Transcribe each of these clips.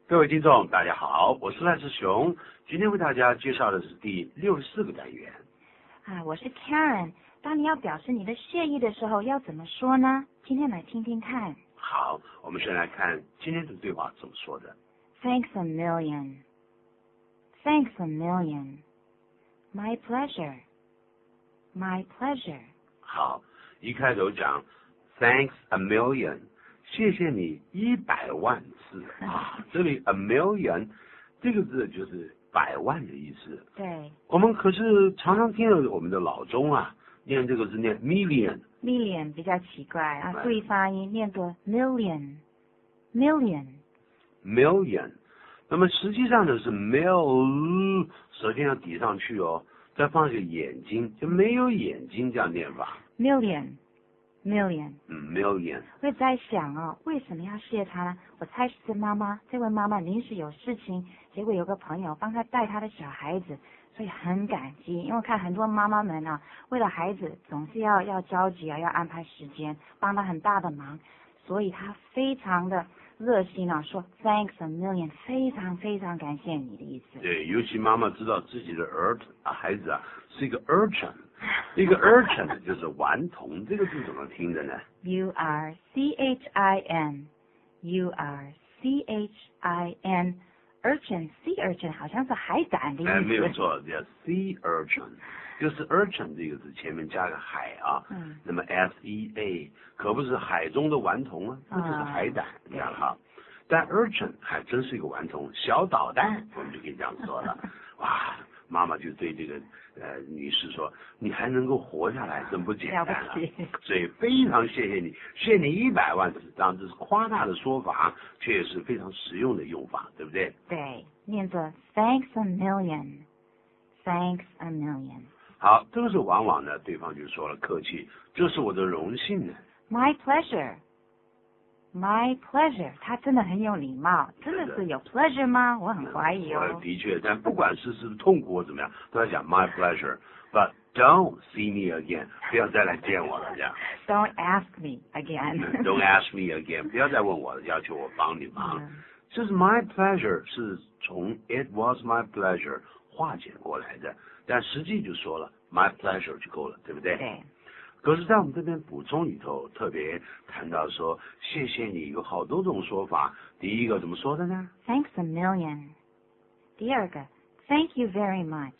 各位听众，大家好，我是赖志雄，今天为大家介绍的是第64个单元。 我是 Karen。当你要表示你的谢意的时候，要怎么说呢？今天来听听看。 好，我们先来看今天的对话怎么说的。 Thanks a million. Thanks a million. My pleasure. My pleasure. 好，一开头讲 Thanks a million， 谢谢你100万次啊，这里 a million 这个字就是100万的意思。 对。 我们可是常常听了我们的老中啊，念这个字念 million。million 比较奇怪啊，注意发音，念作 million。million。million。 那么实际上呢是 mill， 舌尖要抵上去哦，再放一个眼睛，就没有眼睛这样念法。 million。million。 million。 我也在想哦，为什么要谢他呢？我猜是这位妈妈临时有事情，结果有个朋友帮她带她的小孩子，所以很感激。因为我看很多妈妈们啊，为了孩子总是要着急啊，要安排时间，帮她很大的忙，所以她非常的热心啊，说 Thanks a million， 非常非常感谢你的意思。 对，尤其妈妈知道自己的孩子啊是一个 urchin， 一个 urchin 就是顽童，这个字怎么听的呢 urchin，urchin，urchin sea urchin 好像是海胆的意思。 没有错，叫 sea urchin， 就是 urchin 这个字前面加个海啊，那么 sea 可不是海中的顽童啊，那就是海胆，这样哈。但 urchin 还真是一个顽童，小捣蛋，我们就可以这样说了。哇，妈妈就对这个女士说，你还能够活下来，真不简单啊！所以非常谢谢你，谢谢你100万次，当然这是夸大的说法，却也是非常实用的用法，对不对？ 对，念作 Thanks a million。Thanks a million。 好，这个时候往往呢，对方就说了客气，这是我的荣幸呢。 My pleasure。My pleasure， 他真的很有礼貌，真的是有 pleasure 吗？我很怀疑哦。 的确，但不管是痛苦或怎么样，都要讲 my pleasure，but don't see me again， 不要再来见我了，这样。 Don't ask me again。 Don't ask me again， 不要再问我了，要求我帮你忙。就是 my pleasure 是从 it was my pleasure 化简过来的，但实际就说了 my pleasure 就够了，对不对？ 对。 可是在我们这边补充里头特别谈到说谢谢你有好多种说法，第一个怎么说的呢？ Thanks a million。 第二个 Thank you very much。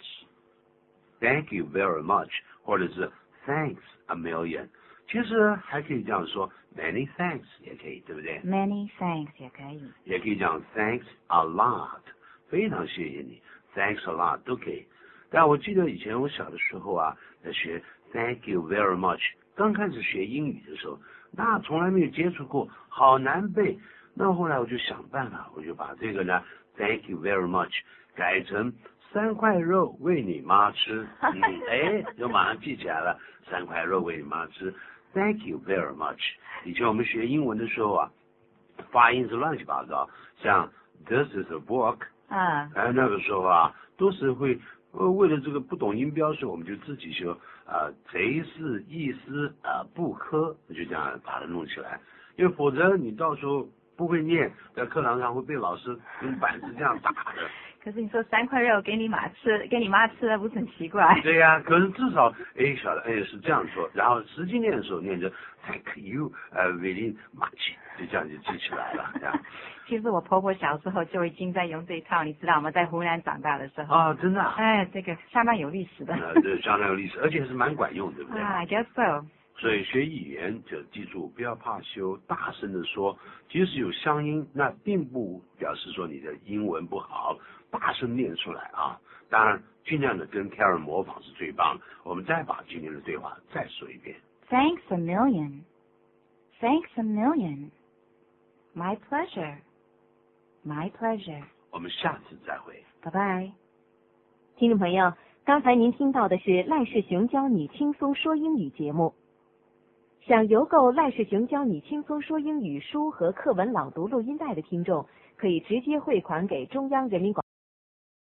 Thank you very much， 或者是 Thanks a million， 其实还可以这样说 Many thanks 也可以，对不对？ Many thanks 也可以， 也可以讲 Thanks a lot， 非常谢谢你， Thanks a lot 都可以。但我记得以前我小的时候啊，在学Thank you very much， 刚开始学英语的时候，那从来没有接触过，好难背。那后来我就想办法，我就把这个呢 Thank you very much 改成3块肉喂你妈吃，就马上记起来了，3块肉喂你妈吃 Thank you very much。 以前我们学英文的时候啊，发音是乱七八糟，像 This is a book， 那个时候啊都是会为了这个不懂音标时，我们就自己修贼是意思不科，就这样把它弄起来，因为否则你到时候不会念，在课堂上会被老师用板子这样打的。 可是你说3块肉给你妈吃，不是很奇怪？ 对呀，可是至少晓得是这样说，然后实际念的时候念着 Thank you very much， 就这样就记起来了，这样。 其实我婆婆小时候就已经在用这一套，你知道吗？在湖南长大的时候。 啊，真的啊？ 这个相当有历史的。 对，相当有历史，而且是蛮管用，对不对 ？I guess so。 所以学语言就记住，不要怕羞，大声的说，即使有乡音，那并不表示说你的英文不好，大声念出来啊。当然，尽量的跟 Karen 模仿是最棒的。我们再把今天的对话再说一遍。 Thanks a million. Thanks a million. My pleasure. My pleasure. 我们下次再会。 拜拜。 听众朋友，刚才您听到的是赖世雄教你轻松说英语节目。想邮购赖世雄教你轻松说英语书和课文朗读录音带的听众，可以直接汇款给中央人民广